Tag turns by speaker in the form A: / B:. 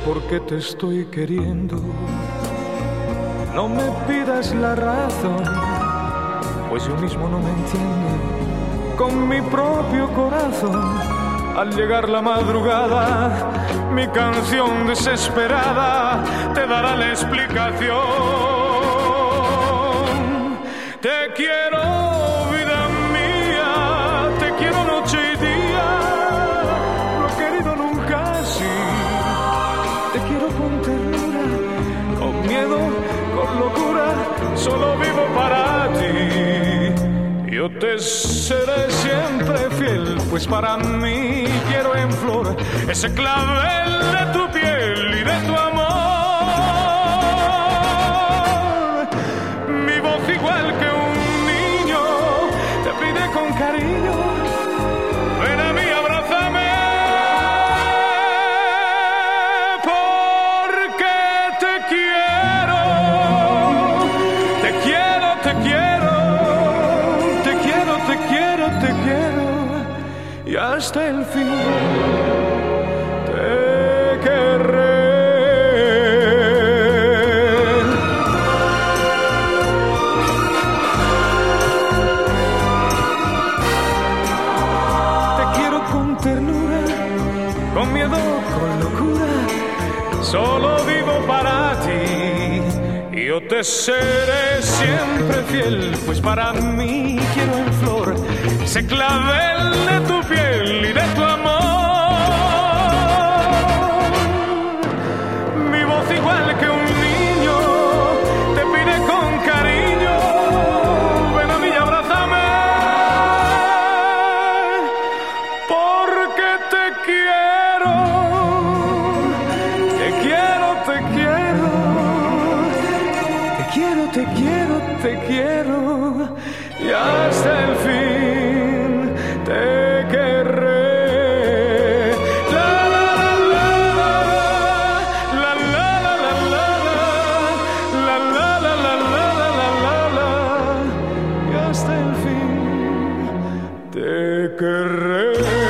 A: por qué te estoy queriendo. No me pidas la razón, pues yo mismo no me entiendo. Con mi propio corazón, al llegar la madrugada, mi canción desesperada te dará la explicación. Te quiero, vida mía, te quiero noche y día. No he querido nunca así. Te quiero con ternura, con miedo, con locura. Solo vivo para ti. Yo te seré siempre fiel, pues para mí quiero en flor ese clavel de tu piel y de tu amor. Mi voz igual que un niño te pide con cariño, ven a mí, abrázame, porque te quiero, te quiero, te quiero, te quiero, te quiero, te quiero, y hasta el fin te querré. Con miedo, con locura, solo vivo para ti. Yo te seré siempre fiel, pues para mí quiero en flor ese clavel de tu piel y de tu amor. Mi voz igual que un niño te pide con cariño, ven a mí y abrázame, porque te quiero, te quiero, te quiero, te quiero, te quiero, te quiero, y hasta el fin te querré. La la la la la la la la la la la la la la, y hasta el fin te querré.